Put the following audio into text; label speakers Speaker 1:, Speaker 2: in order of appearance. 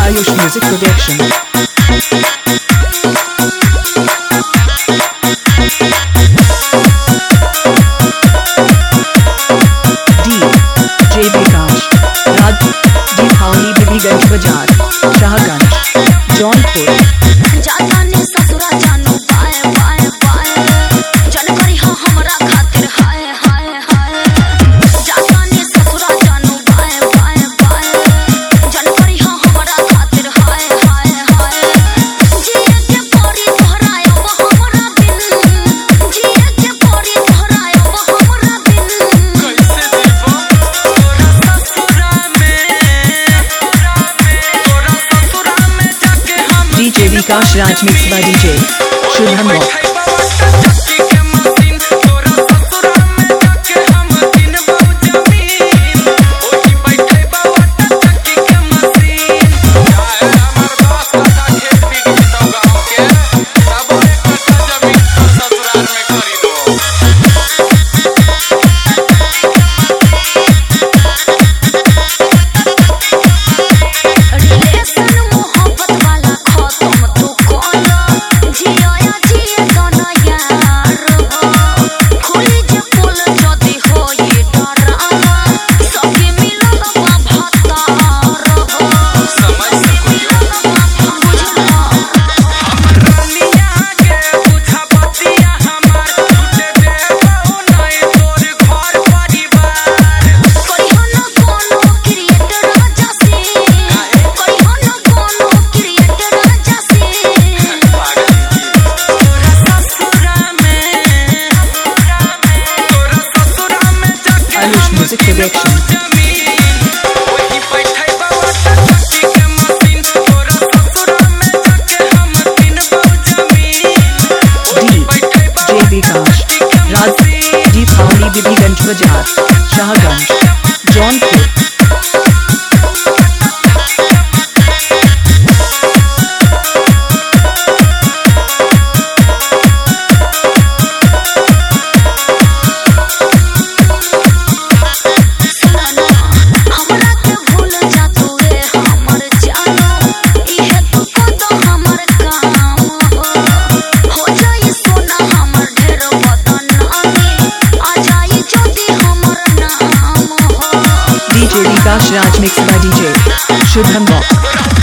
Speaker 1: Ayush Music Production. DJ Vikash, Raj, Deepavali Bibiganj Bazaar, Shahganj, Jaunpur.
Speaker 2: जाता ने ससुरा जानू पाए पाए पाए जन करी हो हमरा खातिर हाय हाय हाय जाता ने ससुरा जानू पाए पाए पाए जन करी हो हमरा खातिर हाय हाय हाय जिए के परी तोहरायो हमरा बिन जिए के परी तोहरायो हमरा बिन
Speaker 3: कैसे जीवो तोरा ससुरा में जाके हम
Speaker 1: DJ Vikash Raj mixed by DJ Shubham Rock.
Speaker 3: चक्की के मशीन तोरा ससुरा में जाके हम किनबो जमीन ओही बैठे बावट चक्की के मशीन चाहे हमर दोस्त का खेत बिक जतो गांव के तब एक कट्ठा जमीन ससुराल में खरीदो
Speaker 2: रिलेशन मोहब्बत वाला खत्म तू कोला जिया जिए गाना यार खुली जे पुल जदी हो ये डरावा सभी मिलन बा भतार
Speaker 3: समझ सकियो
Speaker 2: बुझला
Speaker 3: रानिया के बुझा बतिया हमार छूटे देबो नहीं तोर घर परिवार
Speaker 2: कहियो न कोनो क्रिएटर राजा से कहियो न कोनो क्रिएटर राजा से
Speaker 3: तोरा ससुरा में जाके
Speaker 1: Ayush Music Production.
Speaker 3: जमीन वही बैठे बावट चक्की के मशीन तोरा ससुरा में जाके हम किनबो जमीन वही बैठे
Speaker 1: DJ Vikash, Raj, Deepavali Bibiganj Bazaar, Shahganj, Jaunpur.
Speaker 2: हमरा के भूल जा तू रे हमर जानो इहे तो कतो हमर काम हो जाई सोना हमर ढेर बदनामी आ जाई जदी हमर नाम हो
Speaker 1: DJ Vikash Raj mixed by DJ Shubham Rock.